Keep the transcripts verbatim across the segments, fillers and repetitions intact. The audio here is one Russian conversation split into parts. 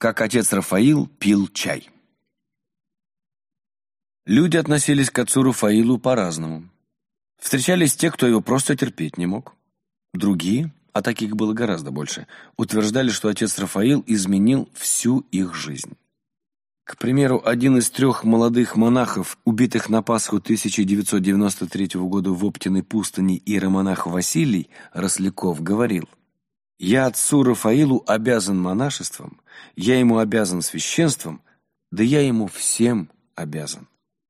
Как отец Рафаил пил чай. Люди относились к отцу Рафаилу по-разному. Встречались те, кто его просто терпеть не мог. Другие, а таких было гораздо больше, утверждали, что отец Рафаил изменил всю их жизнь. К примеру, один из трех молодых монахов, убитых на Пасху тысяча девятьсот девяносто третьего года в Оптиной пустыне, иеромонах Василий Росляков говорил: «Я отцу Рафаилу обязан монашеством, я ему обязан священством, да я ему всем обязан».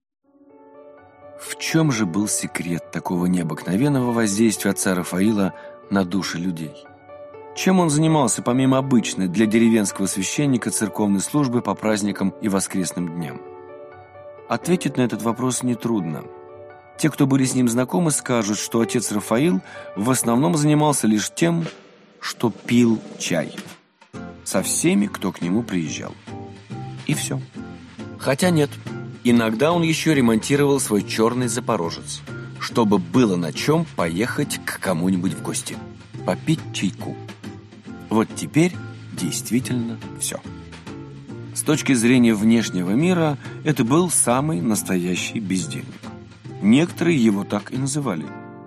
В чем же был секрет такого необыкновенного воздействия отца Рафаила на души людей? Чем он занимался, помимо обычной для деревенского священника церковной службы по праздникам и воскресным дням? Ответить на этот вопрос нетрудно. Те, кто были с ним знакомы, скажут, что отец Рафаил в основном занимался лишь тем, что пил чай со всеми, кто к нему приезжал. И все. Хотя нет, иногда он еще ремонтировал свой черный запорожец, чтобы было на чем поехать к кому-нибудь в гости, попить чайку. Вот теперь действительно все. С точки зрения внешнего мира, это был самый настоящий бездельник. Некоторые его так и называли.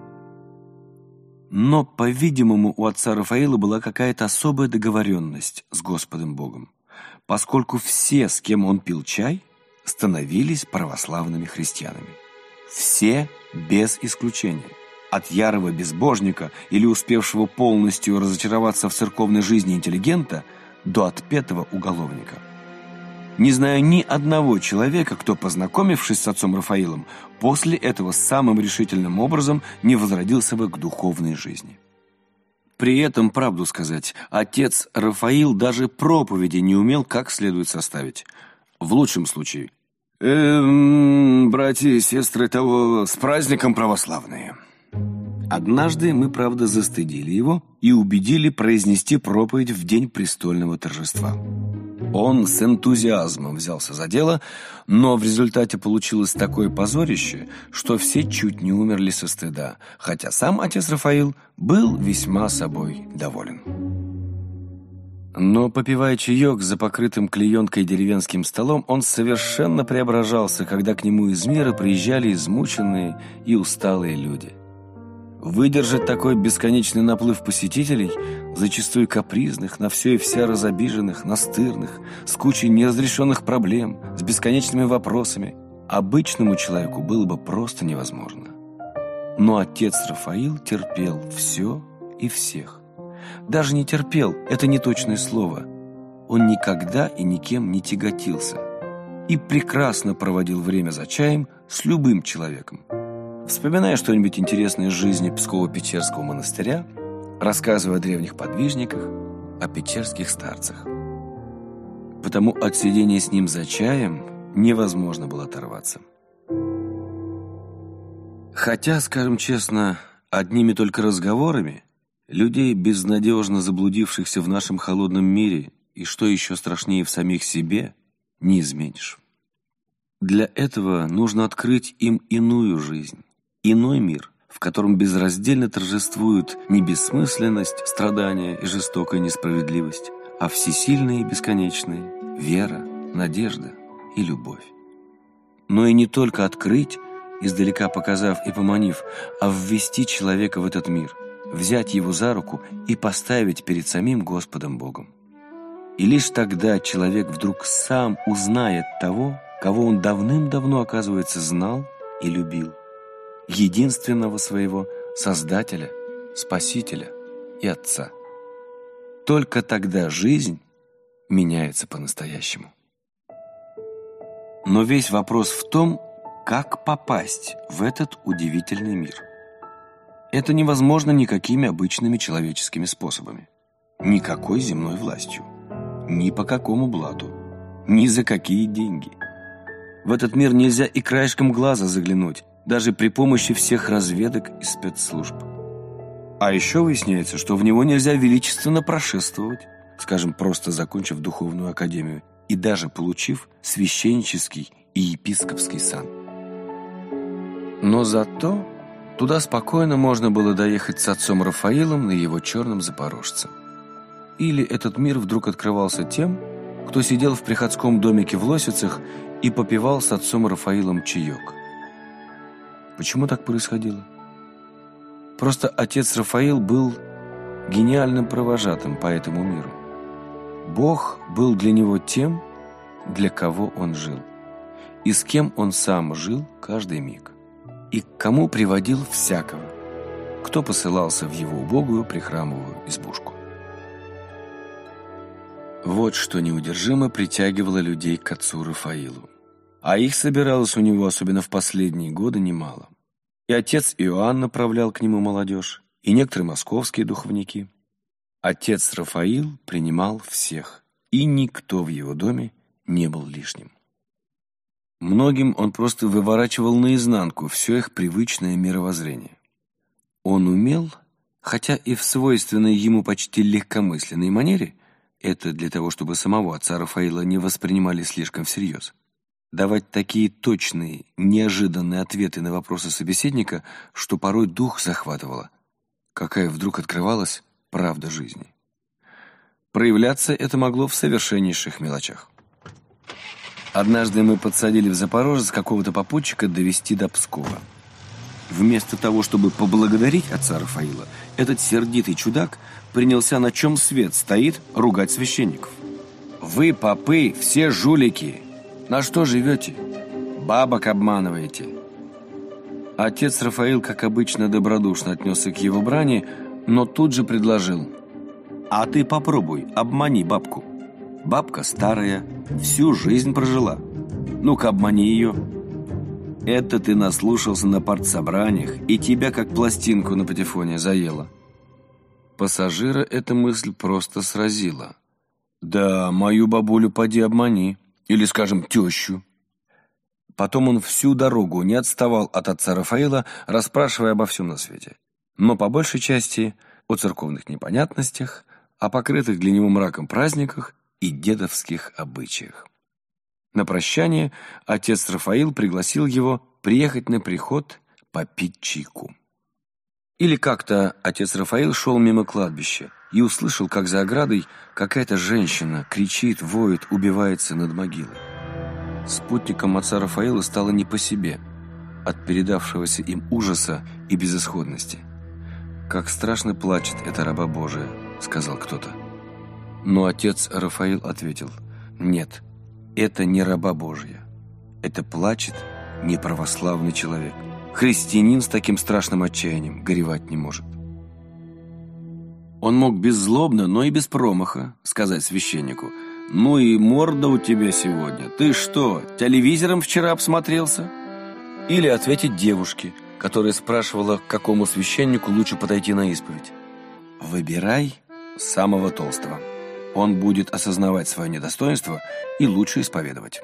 Но, по-видимому, у отца Рафаила была какая-то особая договоренность с Господом Богом, поскольку все, с кем он пил чай, становились православными христианами. Все без исключения. От ярого безбожника или успевшего полностью разочароваться в церковной жизни интеллигента до отпетого уголовника. Не знаю ни одного человека, кто, познакомившись с отцом Рафаилом, после этого самым решительным образом не возродился бы к духовной жизни. При этом, правду сказать, отец Рафаил даже проповеди не умел как следует составить. В лучшем случае: «Эм, братья и сестры того, с праздником православные». Однажды мы, правда, застыдили его и убедили произнести проповедь в день престольного торжества. Он с энтузиазмом взялся за дело, но в результате получилось такое позорище, что все чуть не умерли со стыда, хотя сам отец Рафаил был весьма собой доволен. Но, попивая чаек за покрытым клеенкой деревенским столом, он совершенно преображался, когда к нему из мира приезжали измученные и усталые люди. Выдержать такой бесконечный наплыв посетителей, зачастую капризных, на все и вся разобиженных, настырных, с кучей неразрешенных проблем, с бесконечными вопросами, обычному человеку было бы просто невозможно. Но отец Рафаил терпел все и всех. Даже не терпел, это не точное слово. Он никогда и никем не тяготился и прекрасно проводил время за чаем с любым человеком. Вспоминая что-нибудь интересное из жизни Псково-Печерского монастыря, рассказывая о древних подвижниках, о печерских старцах. Потому от сидения с ним за чаем невозможно было оторваться. Хотя, скажем честно, одними только разговорами людей, безнадежно заблудившихся в нашем холодном мире и, что еще страшнее, в самих себе, не изменишь. Для этого нужно открыть им иную жизнь, иной мир, в котором безраздельно торжествуют не бессмысленность, страдания и жестокая несправедливость, а всесильные и бесконечные вера, надежда и любовь. Но и не только открыть, издалека показав и поманив, а ввести человека в этот мир, взять его за руку и поставить перед самим Господом Богом. И лишь тогда человек вдруг сам узнает того, кого он давным-давно, оказывается, знал и любил, единственного своего Создателя, Спасителя и Отца. Только тогда жизнь меняется по-настоящему. Но весь вопрос в том, как попасть в этот удивительный мир. Это невозможно никакими обычными человеческими способами, никакой земной властью, ни по какому блату, ни за какие деньги. В этот мир нельзя и краешком глаза заглянуть, даже при помощи всех разведок и спецслужб. А еще выясняется, что в него нельзя величественно прошествовать, скажем, просто закончив духовную академию и даже получив священнический и епископский сан. Но зато туда спокойно можно было доехать с отцом Рафаилом на его черном запорожце. Или этот мир вдруг открывался тем, кто сидел в приходском домике в Лосицах и попивал с отцом Рафаилом чаек. Почему так происходило? Просто отец Рафаил был гениальным провожатым по этому миру. Бог был для него тем, для кого он жил, и с кем он сам жил каждый миг, и к кому приводил всякого, кто посылался в его убогую прихрамовую избушку. Вот что неудержимо притягивало людей к отцу Рафаилу. А их собиралось у него, особенно в последние годы, немало. И отец Иоанн направлял к нему молодежь, и некоторые московские духовники. Отец Рафаил принимал всех, и никто в его доме не был лишним. Многим он просто выворачивал наизнанку все их привычное мировоззрение. Он умел, хотя и в свойственной ему почти легкомысленной манере, это для того, чтобы самого отца Рафаила не воспринимали слишком всерьез, давать такие точные, неожиданные ответы на вопросы собеседника, что порой дух захватывало, какая вдруг открывалась правда жизни. Проявляться это могло в совершеннейших мелочах. Однажды мы подсадили в Запорожец какого-то попутчика довести до Пскова. Вместо того, чтобы поблагодарить отца Рафаила, этот сердитый чудак принялся, на чем свет стоит, ругать священников. «Вы, попы, все жулики! На что живете? Бабок обманываете!» Отец Рафаил, как обычно, добродушно отнесся к его брани, но тут же предложил: «А ты попробуй, обмани бабку. Бабка старая, всю жизнь прожила. Ну-ка, обмани ее. Это ты наслушался на партсобраниях, и тебя как пластинку на патефоне заело». Пассажира эта мысль просто сразила. «Да, мою бабулю поди обмани. Или, скажем, тещу». Потом он всю дорогу не отставал от отца Рафаила, расспрашивая обо всем на свете. Но по большей части о церковных непонятностях, о покрытых для него мраком праздниках и дедовских обычаях. На прощание отец Рафаил пригласил его приехать на приход попить чайку. Или как-то отец Рафаил шел мимо кладбища и услышал, как за оградой какая-то женщина кричит, воет, убивается над могилой. Спутником отца Рафаила стало не по себе от передавшегося им ужаса и безысходности. «Как страшно плачет эта раба Божия», — сказал кто-то. Но отец Рафаил ответил: «Нет, это не раба Божья. Это плачет неправославный человек. Христианин с таким страшным отчаянием горевать не может». Он мог беззлобно, но и без промаха сказать священнику: «Ну и морда у тебя сегодня. Ты что, телевизором вчера обсмотрелся?» Или ответить девушке, которая спрашивала, к какому священнику лучше подойти на исповедь: «Выбирай самого толстого. Он будет осознавать свое недостоинство и лучше исповедовать».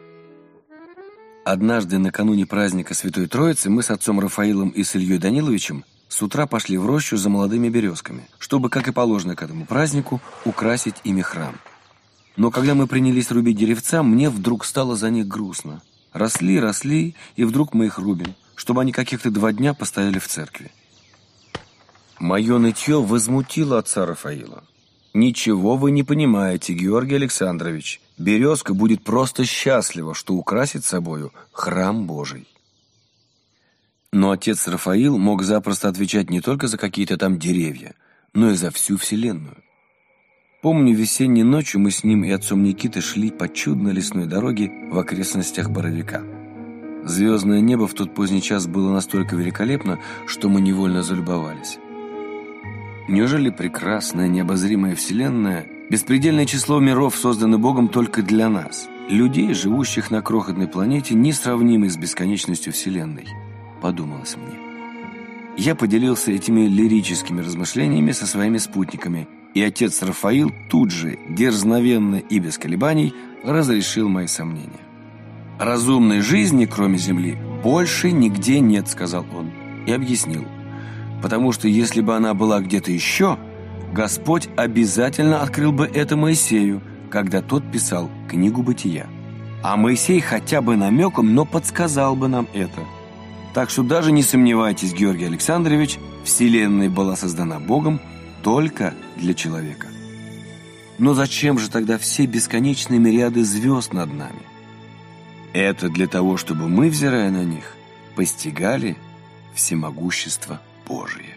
Однажды накануне праздника Святой Троицы мы с отцом Рафаилом и с Ильей Даниловичем с утра пошли в рощу за молодыми березками, чтобы, как и положено к этому празднику, украсить ими храм. Но когда мы принялись рубить деревца, мне вдруг стало за них грустно. Росли, росли, и вдруг мы их рубим, чтобы они каких-то два дня постояли в церкви. Мое нытье возмутило отца Рафаила. «Ничего вы не понимаете, Георгий Александрович. Березка будет просто счастлива, что украсит собою храм Божий». Но отец Рафаил мог запросто отвечать не только за какие-то там деревья, но и за всю вселенную. Помню, весенней ночью мы с ним и отцом Никитой шли по чудной лесной дороге в окрестностях Боровика. Звездное небо в тот поздний час было настолько великолепно, что мы невольно залюбовались. Неужели прекрасная, необозримая вселенная, беспредельное число миров созданы Богом только для нас, людей, живущих на крохотной планете, несравнимой с бесконечностью вселенной? Подумалось мне. Я поделился этими лирическими размышлениями со своими спутниками, и отец Рафаил тут же, дерзновенно и без колебаний, разрешил мои сомнения. «Разумной жизни, кроме Земли, больше нигде нет», — сказал он, и объяснил. «Потому что если бы она была где-то еще, Господь обязательно открыл бы это Моисею, когда тот писал книгу Бытия. А Моисей хотя бы намеком, но подсказал бы нам это. Так что даже не сомневайтесь, Георгий Александрович, Вселенная была создана Богом только для человека». Но зачем же тогда все бесконечные мириады звезд над нами? Это для того, чтобы мы, взирая на них, постигали всемогущество Божие.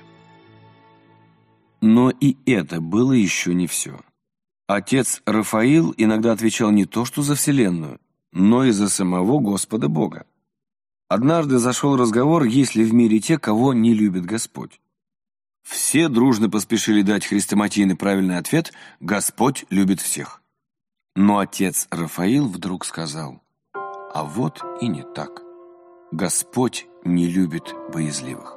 Но и это было еще не все. Отец Рафаил иногда отвечал не то что за Вселенную, но и за самого Господа Бога. Однажды зашел разговор, есть ли в мире те, кого не любит Господь. Все дружно поспешили дать хрестоматийный правильный ответ: Господь любит всех. Но отец Рафаил вдруг сказал: а вот и не так. Господь не любит боязливых.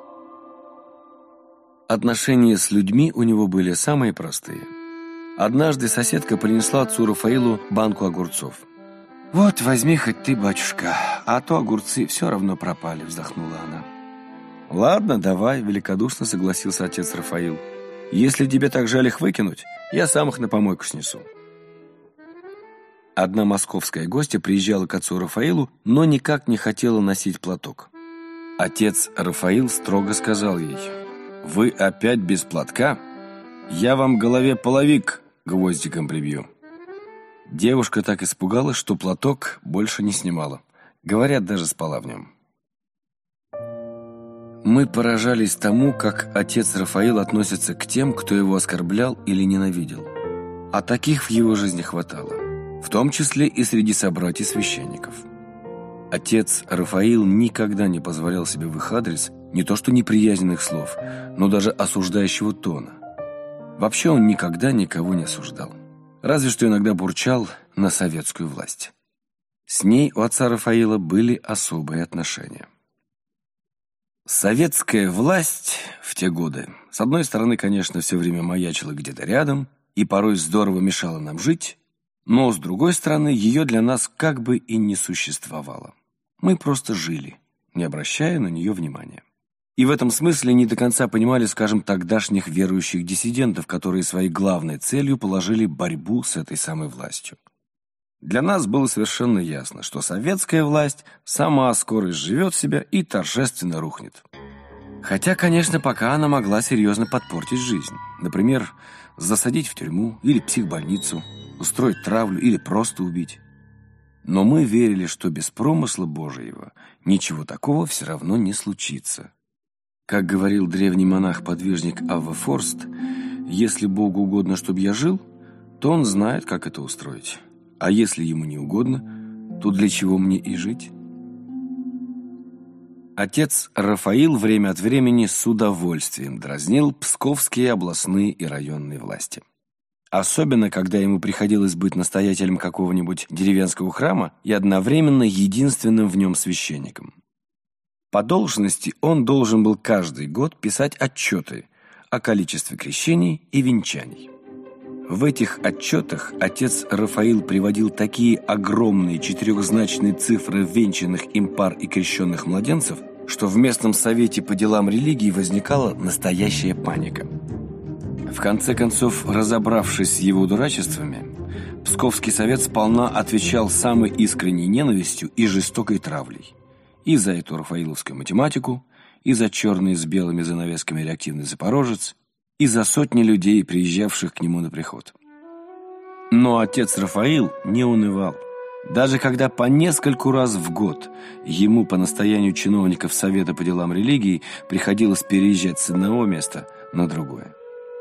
Отношения с людьми у него были самые простые. Однажды соседка принесла отцу Рафаилу банку огурцов. «Вот, возьми хоть ты, батюшка, а то огурцы все равно пропали», — вздохнула она. «Ладно, давай», — великодушно согласился отец Рафаил. «Если тебе так жаль их выкинуть, я сам их на помойку снесу». Одна московская гостья приезжала к отцу Рафаилу, но никак не хотела носить платок. Отец Рафаил строго сказал ей: «Вы опять без платка? Я вам голове половик гвоздиком прибью». Девушка так испугалась, что платок больше не снимала. Говорят, даже спала в нем. Мы поражались тому, как отец Рафаил относится к тем, кто его оскорблял или ненавидел. А таких в его жизни хватало, в том числе и среди собратьев-священников. Отец Рафаил никогда не позволял себе в их адрес не то что неприязненных слов, но даже осуждающего тона. Вообще он никогда никого не осуждал. Разве что иногда бурчал на советскую власть. С ней у отца Рафаила были особые отношения. Советская власть в те годы, с одной стороны, конечно, все время маячила где-то рядом и порой здорово мешала нам жить, но, с другой стороны, ее для нас как бы и не существовало. Мы просто жили, не обращая на нее внимания. И в этом смысле не до конца понимали, скажем, тогдашних верующих диссидентов, которые своей главной целью положили борьбу с этой самой властью. Для нас было совершенно ясно, что советская власть сама скоро изживет себя и торжественно рухнет. Хотя, конечно, пока она могла серьезно подпортить жизнь. Например, засадить в тюрьму или психбольницу, устроить травлю или просто убить. Но мы верили, что без промысла Божьего ничего такого все равно не случится. Как говорил древний монах-подвижник Авва Форст, если Богу угодно, чтобы я жил, то Он знает, как это устроить. А если Ему не угодно, то для чего мне и жить? Отец Рафаил время от времени с удовольствием дразнил псковские областные и районные власти. Особенно, когда ему приходилось быть настоятелем какого-нибудь деревенского храма и одновременно единственным в нем священником. По должности он должен был каждый год писать отчеты о количестве крещений и венчаний. В этих отчетах отец Рафаил приводил такие огромные четырехзначные цифры венчанных им пар и крещенных младенцев, что в местном совете по делам религии возникала настоящая паника. В конце концов, разобравшись с его дурачествами, Псковский совет сполна отвечал самой искренней ненавистью и жестокой травлей. И за эту рафаиловскую математику, и за черный с белыми занавесками реактивный запорожец, и за сотни людей, приезжавших к нему на приход. Но отец Рафаил не унывал. Даже когда по нескольку раз в год ему по настоянию чиновников Совета по делам религии приходилось переезжать с одного места на другое.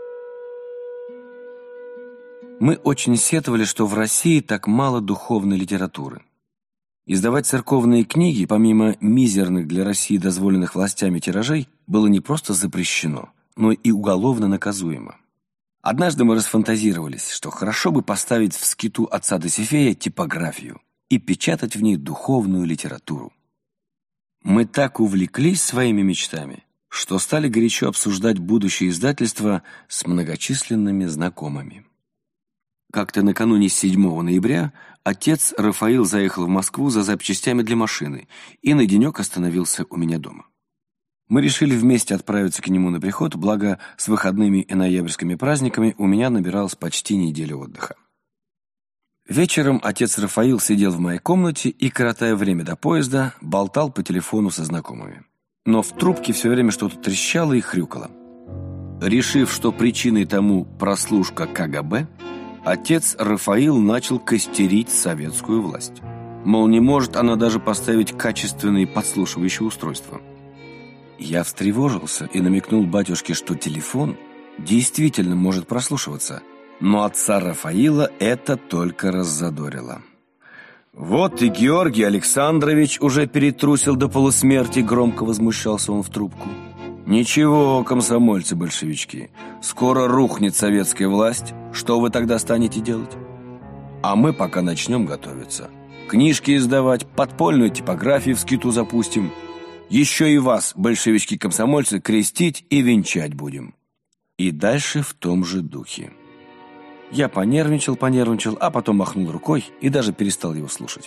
Мы очень сетовали, что в России так мало духовной литературы. Издавать церковные книги, помимо мизерных для России дозволенных властями тиражей, было не просто запрещено, но и уголовно наказуемо. Однажды мы расфантазировались, что хорошо бы поставить в скиту отца Досифея типографию и печатать в ней духовную литературу. Мы так увлеклись своими мечтами, что стали горячо обсуждать будущее издательство с многочисленными знакомыми. Как-то накануне седьмого ноября отец Рафаил заехал в Москву за запчастями для машины и на денек остановился у меня дома. Мы решили вместе отправиться к нему на приход, благо с выходными и ноябрьскими праздниками у меня набиралась почти неделя отдыха. Вечером отец Рафаил сидел в моей комнате и, коротая время до поезда, болтал по телефону со знакомыми. Но в трубке все время что-то трещало и хрюкало. Решив, что причиной тому прослушка ка гэ бэ, отец Рафаил начал костерить советскую власть. Мол, не может она даже поставить качественные подслушивающие устройства. Я встревожился и намекнул батюшке, что телефон действительно может прослушиваться, но отца Рафаила это только раззадорило. Вот и Георгий Александрович уже перетрусил до полусмерти, громко возмущался он в трубку. Ничего, комсомольцы-большевички, скоро рухнет советская власть, что вы тогда станете делать? А мы пока начнем готовиться. Книжки издавать, подпольную типографию в скиту запустим. Еще и вас, большевички-комсомольцы, крестить и венчать будем. И дальше в том же духе. Я понервничал, понервничал, а потом махнул рукой и даже перестал его слушать.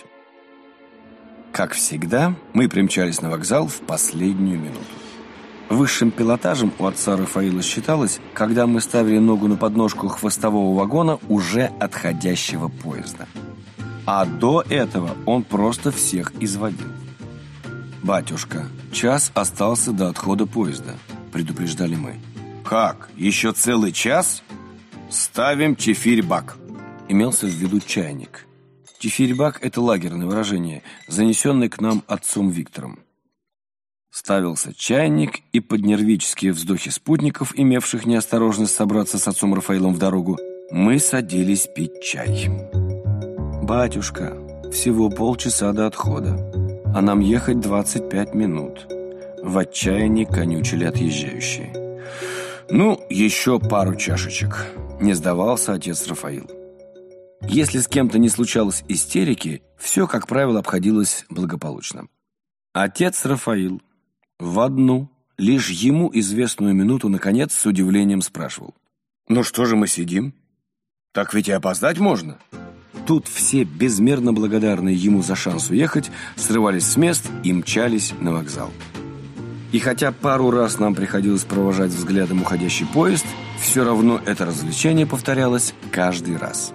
Как всегда, мы примчались на вокзал в последнюю минуту. Высшим пилотажем у отца Рафаила считалось, когда мы ставили ногу на подножку хвостового вагона уже отходящего поезда. А до этого он просто всех изводил. «Батюшка, час остался до отхода поезда», — предупреждали мы. «Как? Еще целый час? Ставим чефирь-бак». Имелся в виду чайник. Чефирь-бак — это лагерное выражение, занесенное к нам отцом Виктором. Ставился чайник, и под нервические вздохи спутников, имевших неосторожность собраться с отцом Рафаилом в дорогу, мы садились пить чай. «Батюшка, всего полчаса до отхода, а нам ехать двадцать пять минут», — в отчаянии конючили отъезжающие. «Ну, еще пару чашечек», — не сдавался отец Рафаил. Если с кем-то не случалось истерики, все, как правило, обходилось благополучно. Отец Рафаил в одну, лишь ему известную минуту, наконец, с удивлением спрашивал: «Ну что же мы сидим? Так ведь и опоздать можно». Тут все, безмерно благодарные ему за шанс уехать, срывались с мест и мчались на вокзал. И хотя пару раз нам приходилось провожать взглядом уходящий поезд, все равно это развлечение повторялось каждый раз.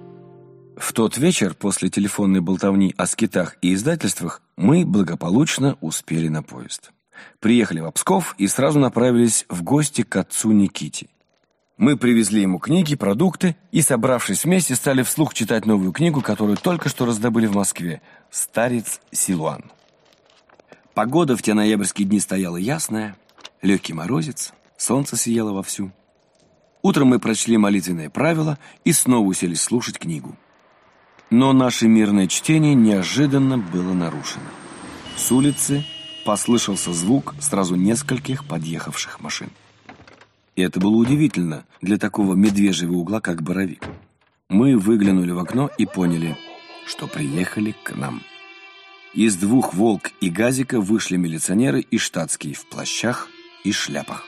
В тот вечер, после телефонной болтовни о скитах и издательствах, мы благополучно успели на поезд. Приехали в Псков и сразу направились в гости к отцу Никите. Мы привезли ему книги, продукты и, собравшись вместе, стали вслух читать новую книгу, которую только что раздобыли в Москве «Старец Силуан». Погода в те ноябрьские дни стояла ясная, легкий морозец, солнце сияло вовсю. Утром мы прочли молитвенные правила и снова уселись слушать книгу. Но наше мирное чтение неожиданно было нарушено. С улицы послышался звук сразу нескольких подъехавших машин. И это было удивительно для такого медвежьего угла, как Боровик. Мы выглянули в окно и поняли, что приехали к нам. Из двух «Волк» и «Газика» вышли милиционеры и штатские в плащах и шляпах.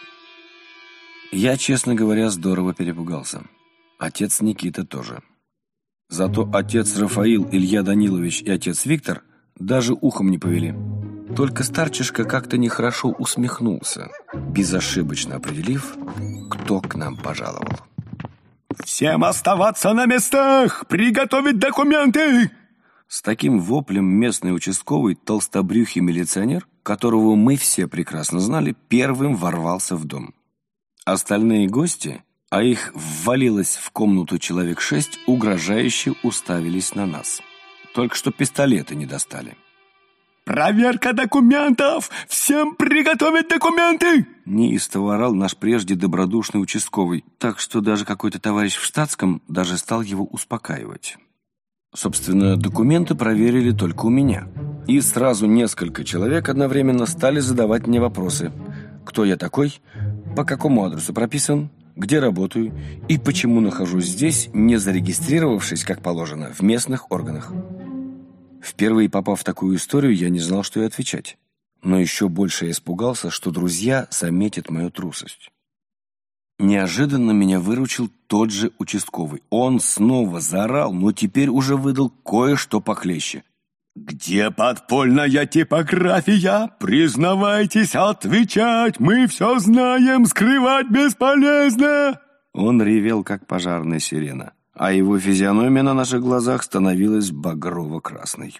Я, честно говоря, здорово перепугался. Отец Никита тоже. Зато отец Рафаил, Илья Данилович и отец Виктор даже ухом не повели. Только старчишка как-то нехорошо усмехнулся, безошибочно определив, кто к нам пожаловал. «Всем оставаться на местах! Приготовить документы!» С таким воплем местный участковый толстобрюхий милиционер, которого мы все прекрасно знали, первым ворвался в дом. Остальные гости, а их ввалилось в комнату человек шесть, угрожающе уставились на нас. Только что пистолеты не достали. «Проверка документов! Всем приготовить документы!» Неистово орал наш прежде добродушный участковый, так что даже какой-то товарищ в штатском даже стал его успокаивать. Собственно, документы проверили только у меня. И сразу несколько человек одновременно стали задавать мне вопросы. Кто я такой? По какому адресу прописан? Где работаю? И почему нахожусь здесь, не зарегистрировавшись, как положено, в местных органах? Впервые попав в такую историю, я не знал, что и отвечать. Но еще больше я испугался, что друзья заметят мою трусость. Неожиданно меня выручил тот же участковый. Он снова заорал, но теперь уже выдал кое-что похлеще. «Где подпольная типография? Признавайтесь, отвечать! Мы все знаем, скрывать бесполезно!» Он ревел, как пожарная сирена, а его физиономия на наших глазах становилась багрово-красной.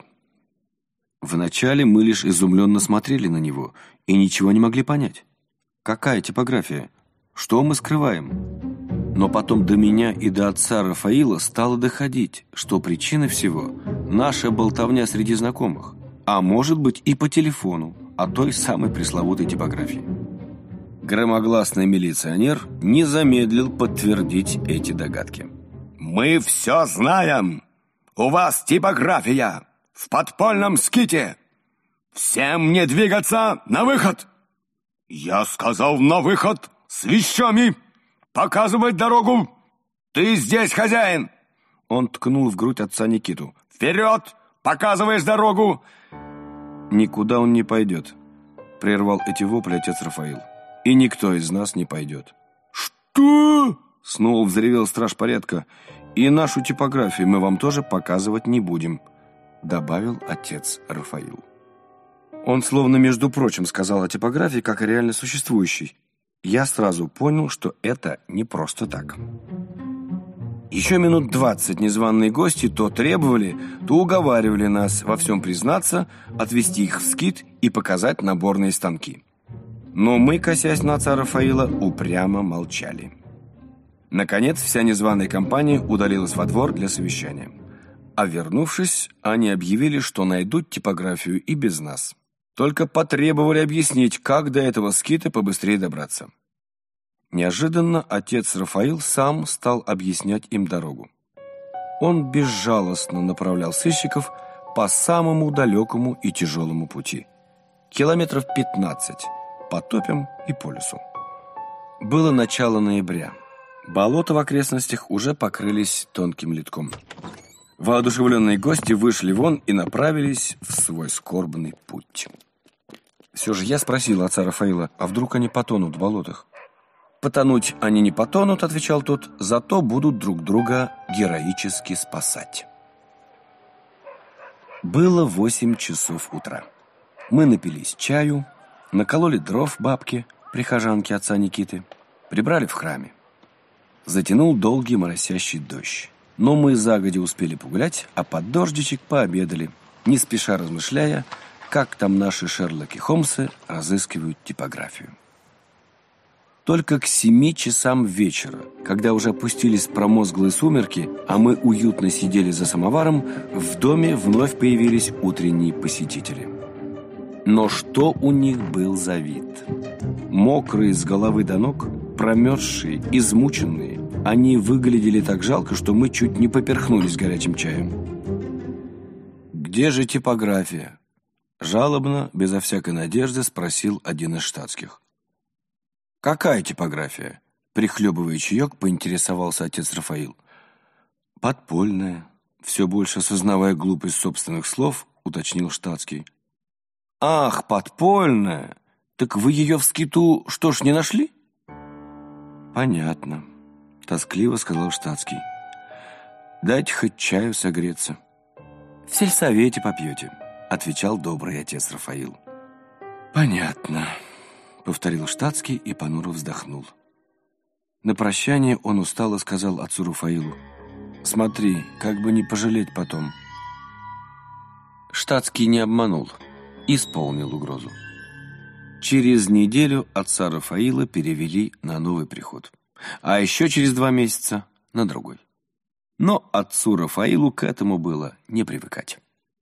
Вначале мы лишь изумленно смотрели на него и ничего не могли понять. Какая типография? Что мы скрываем? Но потом до меня и до отца Рафаила стало доходить, что причина всего – наша болтовня среди знакомых, а может быть и по телефону о той самой пресловутой типографии. Громогласный милиционер не замедлил подтвердить эти догадки. «Мы все знаем! У вас типография в подпольном ските! Всем не двигаться, на выход!» «Я сказал, на выход! С вещами! Показывать дорогу! Ты здесь хозяин!» Он ткнул в грудь отца Никиту. «Вперед! Показываешь дорогу!» «Никуда он не пойдет», — прервал эти вопли отец Рафаил. «И никто из нас не пойдет». «Что?» — снова взревел страж порядка. «И нашу типографию мы вам тоже показывать не будем», — добавил отец Рафаил. Он словно между прочим сказал о типографии как о реально существующей. Я сразу понял, что это не просто так. Еще минут двадцать незваные гости то требовали, то уговаривали нас во всем признаться, отвезти их в скит и показать наборные станки. Но мы, косясь на отца Рафаила, упрямо молчали. Наконец, вся незваная компания удалилась во двор для совещания. А вернувшись, они объявили, что найдут типографию и без нас. Только потребовали объяснить, как до этого скита побыстрее добраться. Неожиданно отец Рафаил сам стал объяснять им дорогу. Он безжалостно направлял сыщиков по самому далекому и тяжелому пути. Километров пятнадцать по топям и по лесу. Было начало ноября. Болота в окрестностях уже покрылись тонким ледком. Воодушевленные гости вышли вон и направились в свой скорбный путь. Все же я спросил отца Рафаила, а вдруг они потонут в болотах? «Потонуть они не потонут», — отвечал тот, «зато будут друг друга героически спасать». Было восемь часов утра. Мы напились чаю, накололи дров бабке, прихожанке отца Никиты, прибрали в храме. Затянул долгий моросящий дождь. Но мы загодя успели погулять, а под дождичек пообедали, не спеша размышляя, как там наши Шерлоки Холмсы разыскивают типографию. Только к семи часам вечера, когда уже опустились промозглые сумерки, а мы уютно сидели за самоваром, в доме вновь появились утренние посетители. Но что у них был за вид? Мокрые с головы до ног, промерзшие, измученные, они выглядели так жалко, что мы чуть не поперхнулись горячим чаем. «Где же типография?» Жалобно, безо всякой надежды, спросил один из штатских. «Какая типография?» Прихлебывая чаек, поинтересовался отец Рафаил. «Подпольная», все больше осознавая глупость собственных слов, уточнил штатский. «Ах, подпольная! Так вы ее в скиту что ж не нашли?» «Понятно», — тоскливо сказал штатский. «Дайте хоть чаю согреться». «В сельсовете попьете», — отвечал добрый отец Рафаил. «Понятно», — повторил штатский и понуро вздохнул. На прощание он устало сказал отцу Рафаилу: «Смотри, как бы не пожалеть потом». Штатский не обманул, исполнил угрозу. Через неделю отца Рафаила перевели на новый приход, а еще через два месяца на другой. Но отцу Рафаилу к этому было не привыкать.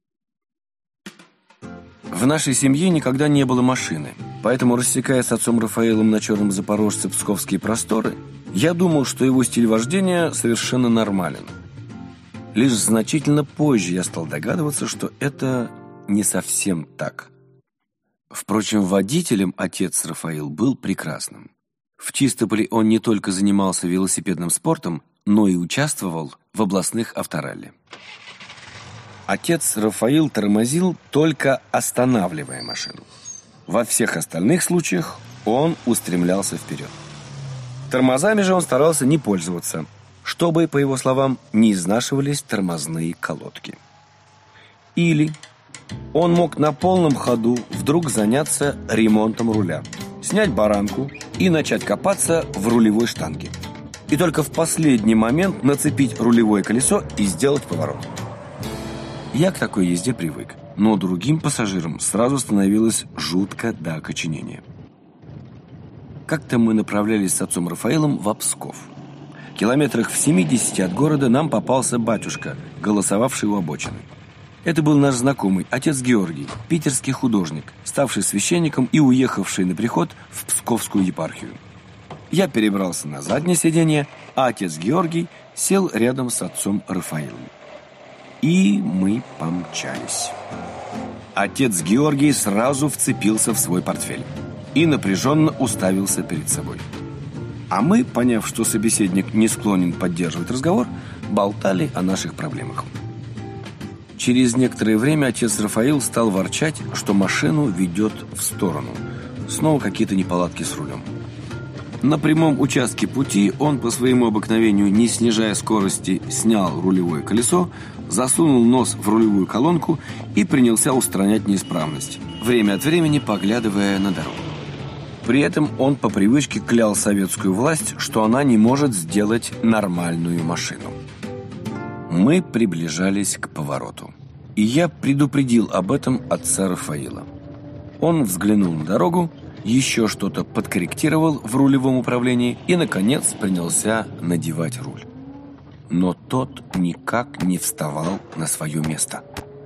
В нашей семье никогда не было машины, поэтому, рассекая с отцом Рафаилом на черном запорожце псковские просторы, я думал, что его стиль вождения совершенно нормален. Лишь значительно позже я стал догадываться, что это не совсем так. Впрочем, водителем отец Рафаил был прекрасным. В Чистополе он не только занимался велосипедным спортом, но и участвовал в областных авторалли. Отец Рафаил тормозил, только останавливая машину. Во всех остальных случаях он устремлялся вперед. Тормозами же он старался не пользоваться, чтобы, по его словам, не изнашивались тормозные колодки. Или он мог на полном ходу вдруг заняться ремонтом руля, снять баранку и начать копаться в рулевой штанге. И только в последний момент нацепить рулевое колесо и сделать поворот. Я к такой езде привык, но другим пассажирам сразу становилось жутко до окоченения. Как-то мы направлялись с отцом Рафаилом в Псков. Километрах в семидесяти от города нам попался батюшка, голосовавший у обочины. Это был наш знакомый, отец Георгий, питерский художник, ставший священником и уехавший на приход в Псковскую епархию. Я перебрался на заднее сиденье, а отец Георгий сел рядом с отцом Рафаилом. И мы помчались. Отец Георгий сразу вцепился в свой портфель и напряженно уставился перед собой. А мы, поняв, что собеседник не склонен поддерживать разговор, болтали о наших проблемах. Через некоторое время отец Рафаил стал ворчать, что машину ведет в сторону. Снова какие-то неполадки с рулем. На прямом участке пути он по своему обыкновению, не снижая скорости, снял рулевое колесо, засунул нос в рулевую колонку и принялся устранять неисправность, время от времени поглядывая на дорогу. При этом он по привычке клял советскую власть, что она не может сделать нормальную машину. Мы приближались к повороту, и я предупредил об этом отца Рафаила. Он взглянул на дорогу, еще что-то подкорректировал в рулевом управлении и, наконец, принялся надевать руль. Но тот никак не вставал на свое место.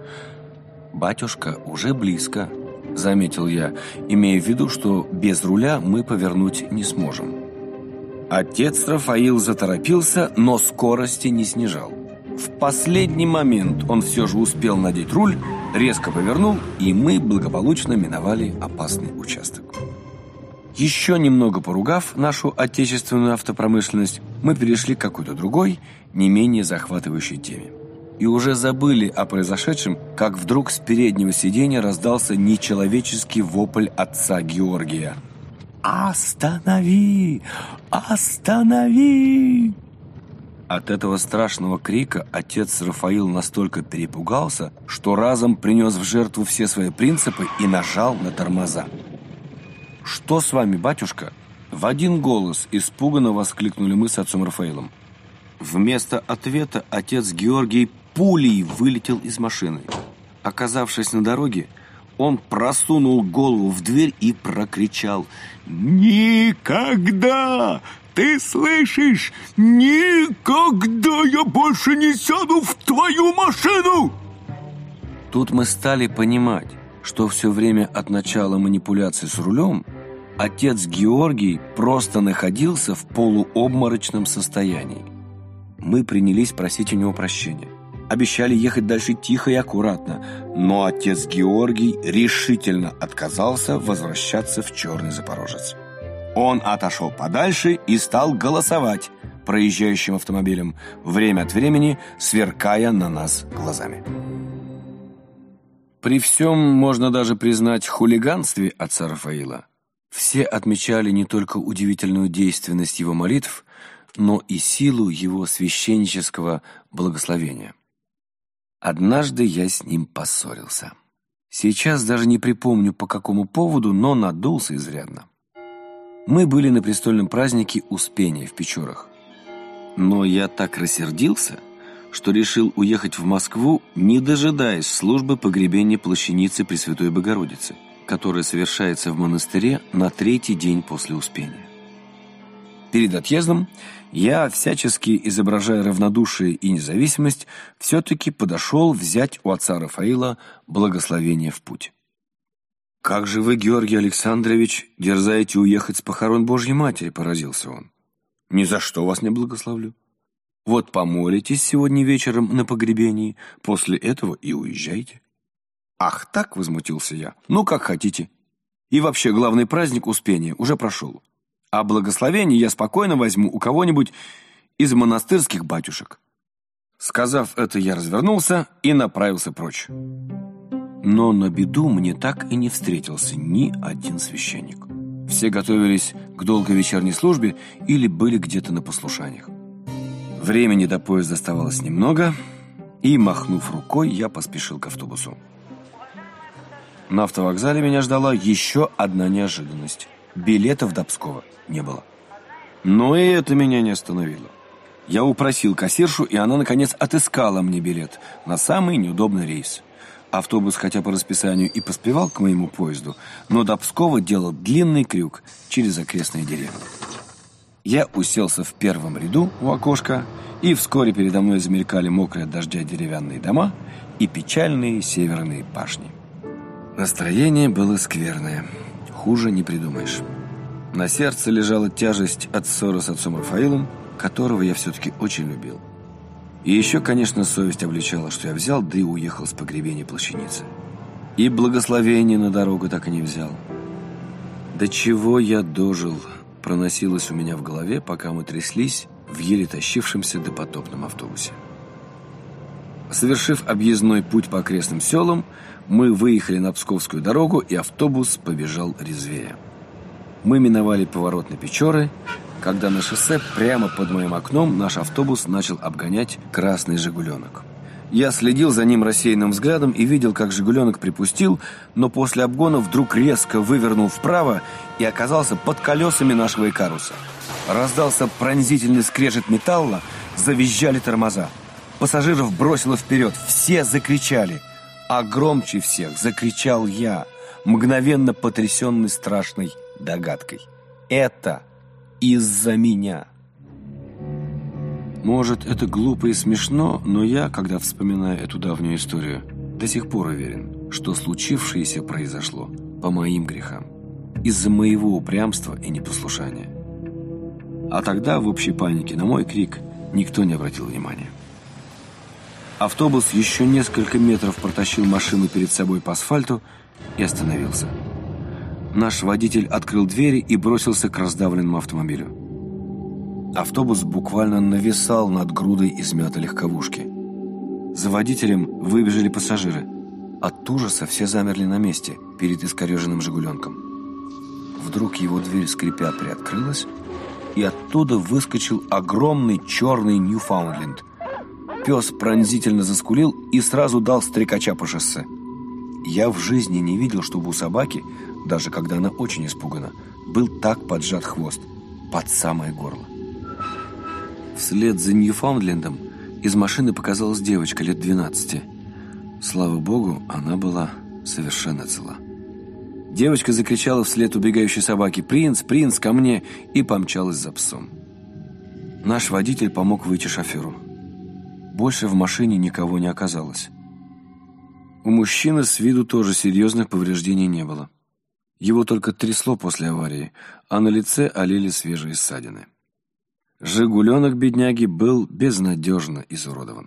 «Батюшка уже близко», — заметил я, имея в виду, что без руля мы повернуть не сможем. Отец Рафаил заторопился, но скорости не снижал. В последний момент он все же успел надеть руль, резко повернул, и мы благополучно миновали опасный участок. Еще немного поругав нашу отечественную автопромышленность, мы перешли к какой-то другой, не менее захватывающей теме. И уже забыли о произошедшем, как вдруг с переднего сиденья раздался нечеловеческий вопль отца Георгия. «Останови! Останови!» От этого страшного крика отец Рафаил настолько перепугался, что разом принес в жертву все свои принципы и нажал на тормоза. «Что с вами, батюшка?» В один голос испуганно воскликнули мы с отцом Рафаилом. Вместо ответа отец Георгий пулей вылетел из машины. Оказавшись на дороге, он просунул голову в дверь и прокричал: «Никогда! Ты слышишь? Никогда я больше не сяду в твою машину!» Тут мы стали понимать, что все время от начала манипуляций с рулем отец Георгий просто находился в полуобморочном состоянии. Мы принялись просить у него прощения. Обещали ехать дальше тихо и аккуратно, но отец Георгий решительно отказался возвращаться в Черный Запорожец. Он отошел подальше и стал голосовать проезжающим автомобилем, время от времени сверкая на нас глазами. При всем, можно даже признать, хулиганстве отца Рафаила, все отмечали не только удивительную действенность его молитв, но и силу его священнического благословения. Однажды я с ним поссорился. Сейчас даже не припомню, по какому поводу, но надулся изрядно. Мы были на престольном празднике Успения в Печорах. Но я так рассердился, что решил уехать в Москву, не дожидаясь службы погребения плащаницы Пресвятой Богородицы, которая совершается в монастыре на третий день после Успения. Перед отъездом я, всячески изображая равнодушие и независимость, все-таки подошел взять у отца Рафаила благословение в путь. «Как же вы, Георгий Александрович, дерзаете уехать с похорон Божьей Матери?» – поразился он. «Ни за что вас не благословлю. Вот помолитесь сегодня вечером на погребении, после этого и уезжайте». «Ах так!» – возмутился я. «Ну, как хотите. И вообще, главный праздник Успения уже прошел. А благословение я спокойно возьму у кого-нибудь из монастырских батюшек». Сказав это, я развернулся и направился прочь. Но на беду мне так и не встретился ни один священник. Все готовились к долгой вечерней службе или были где-то на послушаниях. Времени до поезда оставалось немного, и, махнув рукой, я поспешил к автобусу. На автовокзале меня ждала еще одна неожиданность. Билетов до Пскова не было. Но и это меня не остановило. Я упросил кассиршу, и она, наконец, отыскала мне билет на самый неудобный рейс. Автобус, хотя по расписанию и поспевал к моему поезду, но до Пскова делал длинный крюк через окрестные деревни. Я уселся в первом ряду у окошка, и вскоре передо мной замелькали мокрые от дождя деревянные дома и печальные северные башни. Настроение было скверное. Хуже не придумаешь. На сердце лежала тяжесть от ссоры с отцом Рафаилом, которого я все-таки очень любил. И еще, конечно, совесть обличала, что я взял, да и уехал с погребения плащаницы. И благословение на дорогу так и не взял. До чего я дожил, проносилось у меня в голове, пока мы тряслись в еле тащившемся допотопном автобусе. Совершив объездной путь по окрестным селам, мы выехали на Псковскую дорогу, и автобус побежал резвее. Мы миновали поворот на Печоры, когда на шоссе прямо под моим окном наш автобус начал обгонять красный «Жигуленок». Я следил за ним рассеянным взглядом и видел, как «Жигуленок» припустил, но после обгона вдруг резко вывернул вправо и оказался под колесами нашего «Икаруса». Раздался пронзительный скрежет металла, завизжали тормоза. Пассажиров бросило вперед, все закричали. А громче всех закричал я, мгновенно потрясенный страшной догадкой. Это из-за меня. Может, это глупо и смешно, но я, когда вспоминаю эту давнюю историю, до сих пор уверен, что случившееся произошло по моим грехам, из-за моего упрямства и непослушания. А тогда в общей панике на мой крик никто не обратил внимания. Автобус еще несколько метров протащил машину перед собой по асфальту и остановился. Наш водитель открыл двери и бросился к раздавленному автомобилю. Автобус буквально нависал над грудой измятой легковушки. За водителем выбежали пассажиры. От ужаса все замерли на месте перед искореженным «Жигуленком». Вдруг его дверь, скрипя, приоткрылась, и оттуда выскочил огромный черный Ньюфаундленд. Пес пронзительно заскулил и сразу дал стрекача по шоссе. Я в жизни не видел, чтобы у собаки, даже когда она очень испугана, был так поджат хвост, под самое горло. Вслед за Ньюфаундлендом из машины показалась девочка лет двенадцати. Слава богу, она была совершенно цела. Девочка закричала вслед убегающей собаке: «Принц, принц, ко мне!» и помчалась за псом. Наш водитель помог выйти шоферу. Больше в машине никого не оказалось. У мужчины с виду тоже серьезных повреждений не было. Его только трясло после аварии, а на лице олели свежие ссадины. «Жигуленок» бедняги был безнадежно изуродован.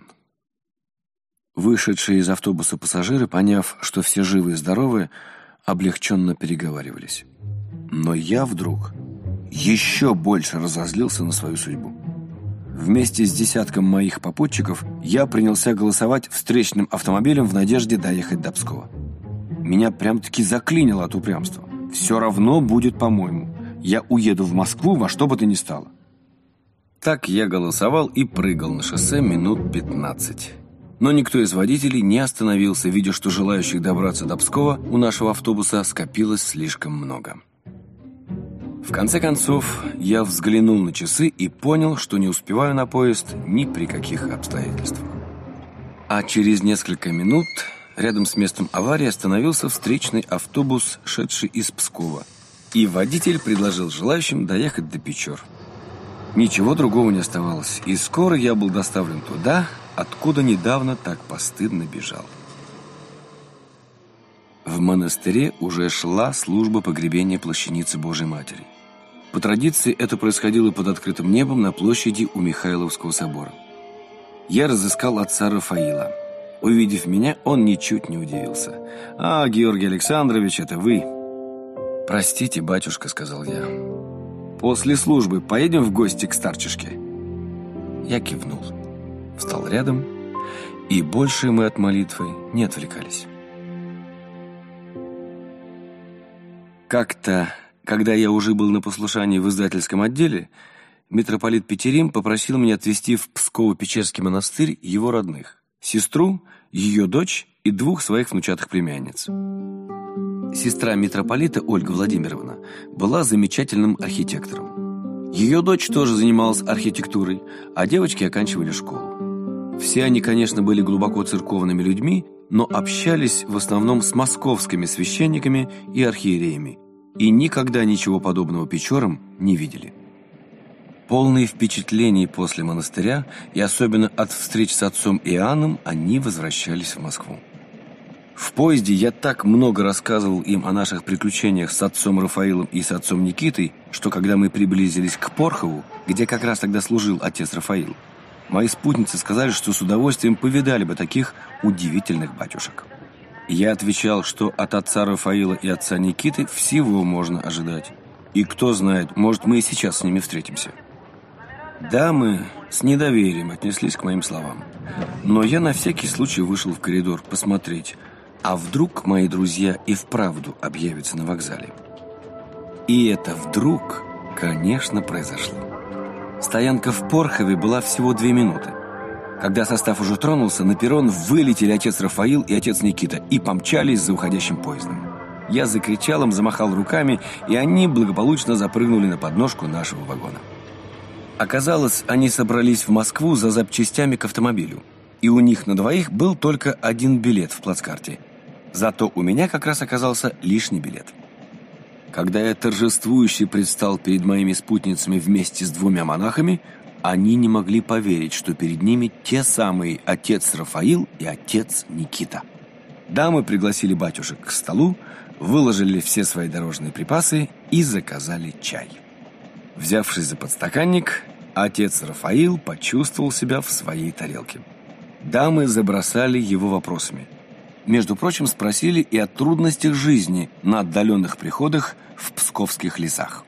Вышедшие из автобуса пассажиры, поняв, что все живы и здоровы, облегченно переговаривались. Но я вдруг еще больше разозлился на свою судьбу. Вместе с десятком моих попутчиков я принялся голосовать встречным автомобилем в надежде доехать до Пскова. Меня прям-таки заклинило от упрямства. Все равно будет по-моему. Я уеду в Москву во что бы то ни стало. Так я голосовал и прыгал на шоссе минут пятнадцать. Но никто из водителей не остановился, видя, что желающих добраться до Пскова у нашего автобуса скопилось слишком много. В конце концов, я взглянул на часы и понял, что не успеваю на поезд ни при каких обстоятельствах. А через несколько минут рядом с местом аварии остановился встречный автобус, шедший из Пскова, и водитель предложил желающим доехать до Печор. Ничего другого не оставалось, и скоро я был доставлен туда, откуда недавно так постыдно бежал. В монастыре уже шла служба погребения плащаницы Божией Матери. По традиции это происходило под открытым небом на площади у Михайловского собора. Я разыскал отца Рафаила. Увидев меня, он ничуть не удивился. «А, Георгий Александрович, это вы?» «Простите, батюшка», — сказал я. «После службы поедем в гости к старчишке?» Я кивнул, встал рядом, и больше мы от молитвы не отвлекались. Как-то, когда я уже был на послушании в издательском отделе, митрополит Петерим попросил меня отвезти в Псково-Печерский монастырь его родных, сестру, ее дочь и двух своих внучатых племянниц. Сестра митрополита, Ольга Владимировна, была замечательным архитектором. Ее дочь тоже занималась архитектурой, а девочки оканчивали школу. Все они, конечно, были глубоко церковными людьми, но общались в основном с московскими священниками и архиереями, и никогда ничего подобного Печорам не видели. Полные впечатлений после монастыря и особенно от встреч с отцом Иоанном, они возвращались в Москву. В поезде я так много рассказывал им о наших приключениях с отцом Рафаилом и с отцом Никитой, что когда мы приблизились к Порхову, где как раз тогда служил отец Рафаил, мои спутницы сказали, что с удовольствием повидали бы таких удивительных батюшек. Я отвечал, что от отца Рафаила и отца Никиты всего можно ожидать. И кто знает, может, мы и сейчас с ними встретимся. Дамы с недоверием отнеслись к моим словам. Но я на всякий случай вышел в коридор посмотреть, а вдруг мои друзья и вправду объявятся на вокзале. И это вдруг, конечно, произошло. Стоянка в Порхове была всего две минуты. Когда состав уже тронулся, на перрон вылетели отец Рафаил и отец Никита и помчались за уходящим поездом. Я закричал им, замахал руками, и они благополучно запрыгнули на подножку нашего вагона. Оказалось, они собрались в Москву за запчастями к автомобилю, и у них на двоих был только один билет в плацкарте. Зато у меня как раз оказался лишний билет. Когда я торжествующе предстал перед моими спутницами вместе с двумя монахами, они не могли поверить, что перед ними те самые отец Рафаил и отец Никита. Дамы пригласили батюшек к столу, выложили все свои дорожные припасы и заказали чай. Взявшись за подстаканник, отец Рафаил почувствовал себя в своей тарелке. Дамы забросали его вопросами. Между прочим, спросили и о трудностях жизни на отдаленных приходах в псковских лесах.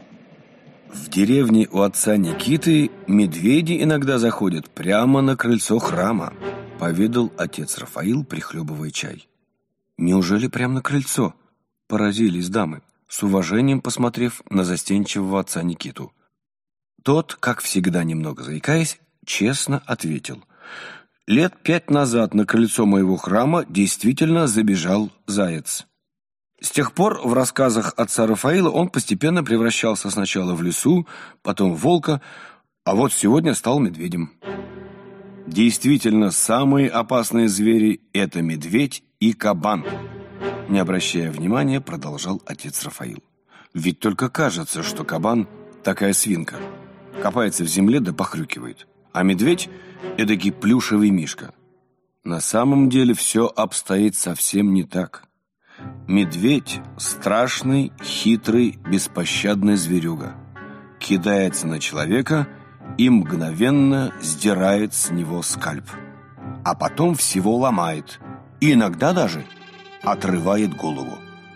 В деревне у отца Никиты медведи иногда заходят прямо на крыльцо храма, поведал отец Рафаил, прихлебывая чай. Неужели прямо на крыльцо? Поразились дамы, с уважением посмотрев на застенчивого отца Никиту. Тот, как всегда немного заикаясь, честно ответил: лет пять назад на крыльцо моего храма действительно забежал заяц. С тех пор в рассказах отца Рафаила он постепенно превращался сначала в лису, потом в волка, а вот сегодня стал медведем. Действительно, самые опасные звери – это медведь и кабан. Не обращая внимания, продолжал отец Рафаил. Ведь только кажется, что кабан – такая свинка. Копается в земле да похрюкивает. А медведь – эдакий плюшевый мишка. На самом деле все обстоит совсем не так. Медведь – страшный, хитрый, беспощадный зверюга. Кидается на человека и мгновенно сдирает с него скальп. А потом всего ломает. И иногда даже отрывает голову.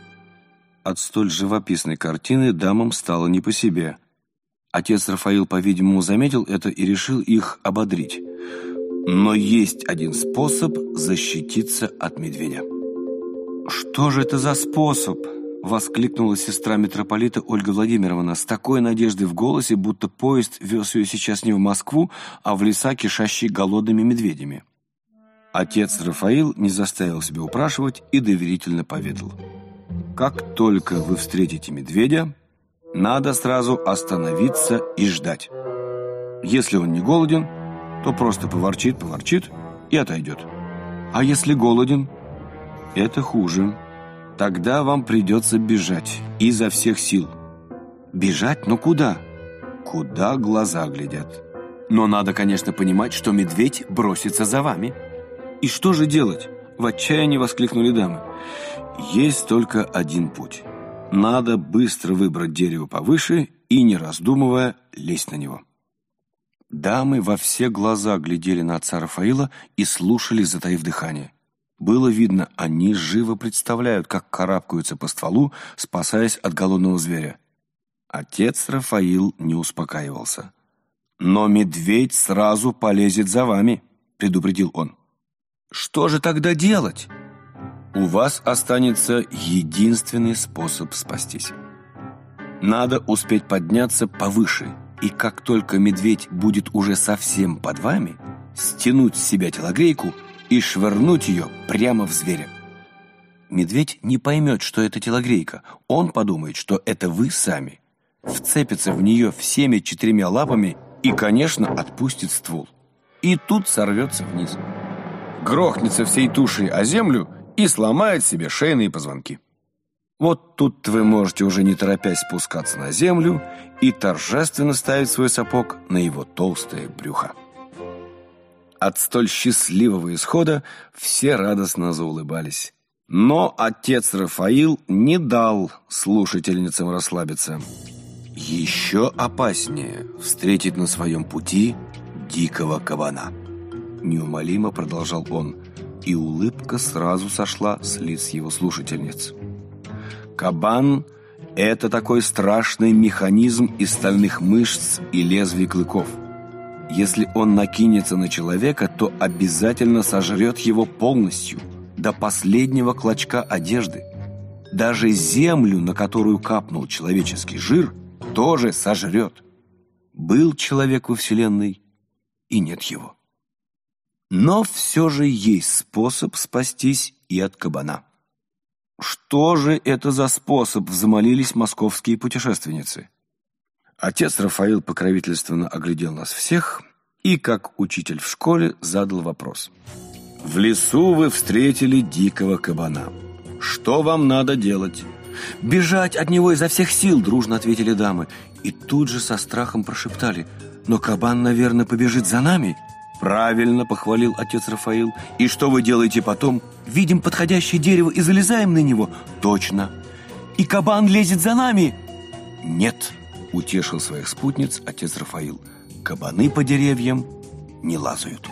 От столь живописной картины дамам стало не по себе. Отец Рафаил, по-видимому, заметил это и решил их ободрить. Но есть один способ защититься от медведя. «Что же это за способ?» — воскликнула сестра митрополита Ольга Владимировна с такой надеждой в голосе, будто поезд вез ее сейчас не в Москву, а в леса, кишащие голодными медведями. Отец Рафаил не заставил себя упрашивать и доверительно поведал: «Как только вы встретите медведя, надо сразу остановиться и ждать. Если он не голоден, то просто поворчит, поворчит и отойдет. А если голоден, это хуже. Тогда вам придется бежать изо всех сил. Бежать? Но куда? Куда глаза глядят. Но надо, конечно, понимать, что медведь бросится за вами. И что же делать?» — в отчаянии воскликнули дамы. «Есть только один путь. Надо быстро выбрать дерево повыше и, не раздумывая, лезть на него». Дамы во все глаза глядели на отца Рафаила и слушали, затаив дыхание. Было видно, они живо представляют, как карабкаются по стволу, спасаясь от голодного зверя. Отец Рафаил не успокаивался. «Но медведь сразу полезет за вами», — предупредил он. «Что же тогда делать?» «У вас останется единственный способ спастись. Надо успеть подняться повыше, и как только медведь будет уже совсем под вами, стянуть с себя телогрейку и швырнуть ее прямо в зверя. Медведь не поймет, что это телогрейка. Он подумает, что это вы сами. Вцепится в нее всеми четырьмя лапами и, конечно, отпустит ствол. И тут сорвется вниз. Грохнется всей тушей о землю и сломает себе шейные позвонки. Вот тут вы можете уже не торопясь спускаться на землю и торжественно ставить свой сапог на его толстое брюхо. От столь счастливого исхода все радостно заулыбались. Но отец Рафаил не дал слушательницам расслабиться. Еще опаснее встретить на своем пути дикого кабана. Неумолимо продолжал он, и улыбка сразу сошла с лиц его слушательниц. Кабан – это такой страшный механизм из стальных мышц и лезвий клыков. Если он накинется на человека, то обязательно сожрет его полностью, до последнего клочка одежды. Даже землю, на которую капнул человеческий жир, тоже сожрет. Был человек во Вселенной, и нет его. Но все же есть способ спастись и от кабана. Что же это за способ, взмолились московские путешественницы. Отец Рафаил покровительственно оглядел нас всех и, как учитель в школе, задал вопрос. В лесу вы встретили дикого кабана. Что вам надо делать? Бежать от него изо всех сил, дружно ответили дамы. И тут же со страхом прошептали. Но кабан, наверное, побежит за нами. Правильно, похвалил отец Рафаил. И что вы делаете потом? Видим подходящее дерево и залезаем на него. Точно. И кабан лезет за нами. Нет, утешил своих спутниц отец Рафаил. Кабаны по деревьям не лазают.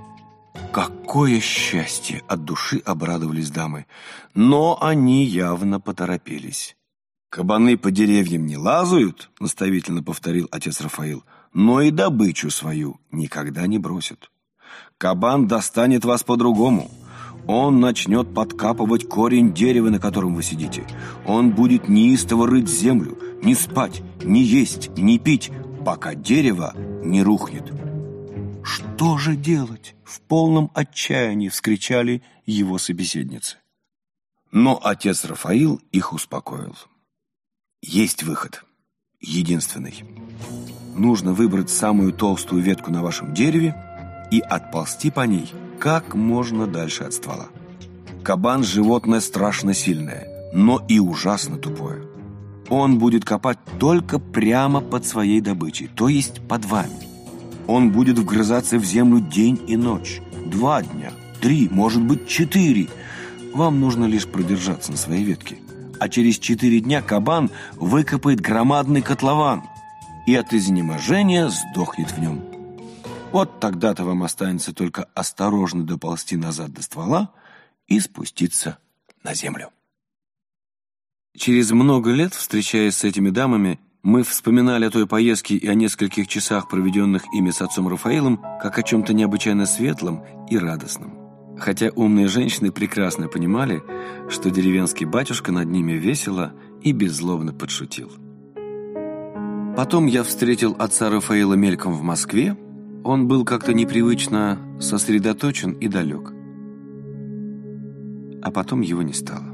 Какое счастье! От души обрадовались дамы. Но они явно поторопились. Кабаны по деревьям не лазают, наставительно повторил отец Рафаил, но и добычу свою никогда не бросят. Кабан достанет вас по-другому. Он начнет подкапывать корень дерева, на котором вы сидите. Он будет неистово рыть землю, не спать, не есть, не пить, пока дерево не рухнет. «Что же делать?» — в полном отчаянии вскричали его собеседницы. Но отец Рафаил их успокоил. Есть выход, единственный. Нужно выбрать самую толстую ветку на вашем дереве и отползти по ней как можно дальше от ствола. Кабан – животное страшно сильное, но и ужасно тупое. Он будет копать только прямо под своей добычей, то есть под вами. Он будет вгрызаться в землю день и ночь, два дня, три, может быть, четыре. Вам нужно лишь продержаться на своей ветке. А через четыре дня кабан выкопает громадный котлован и от изнеможения сдохнет в нем. Вот тогда-то вам останется только осторожно доползти назад до ствола и спуститься на землю. Через много лет, встречаясь с этими дамами, мы вспоминали о той поездке и о нескольких часах, проведенных ими с отцом Рафаилом, как о чем-то необычайно светлом и радостном. Хотя умные женщины прекрасно понимали, что деревенский батюшка над ними весело и беззлобно подшутил. Потом я встретил отца Рафаила мельком в Москве. Он был как-то непривычно сосредоточен и далек. А потом его не стало.